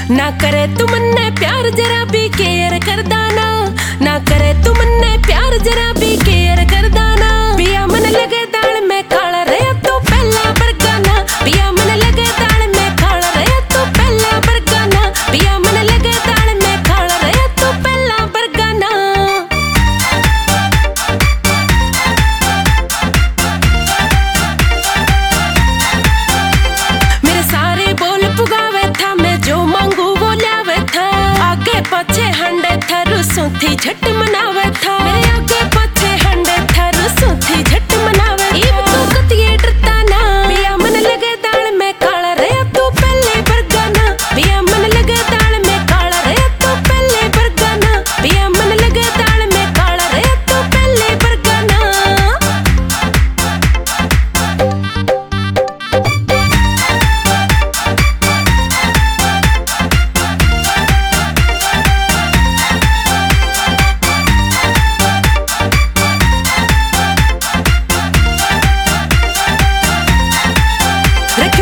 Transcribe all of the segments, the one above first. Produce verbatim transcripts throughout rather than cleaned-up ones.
ना करे तू मन्ने प्यार जरा भी केयर करदा ना, ना करे तू मन्ने प्यार जरा भी केयर करदा ना। पिया मन लगे दाल में काला रे तू पहला बरगाना, पिया मन लगे दाल में काला रे तू पहला बरगाना, पिया मन लगे दाल में काला रे तू पहला बरगाना। मेरे सारे बोल पुगावे था, मैं जो मांगू वो लावे था, आगे पीछे हंडे था रुसों थी झट मनावे था, मेरे आगे पीछे हंडे था रुसों थी झट मनावे था। इब तू कतिये डरता ना, पिया मन लगे दाल में काला रे तू पहले बरगाना, पिया मन लगे दाल में काला रे तू पहले बरगाना, पिया मन लगे दाल में काला रे तू पहले बरगाना।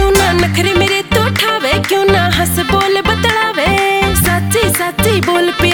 नखरे मेरे तो ठावे, क्यों ना हंस बोल बतलावे, सच्ची सच्ची बोल पी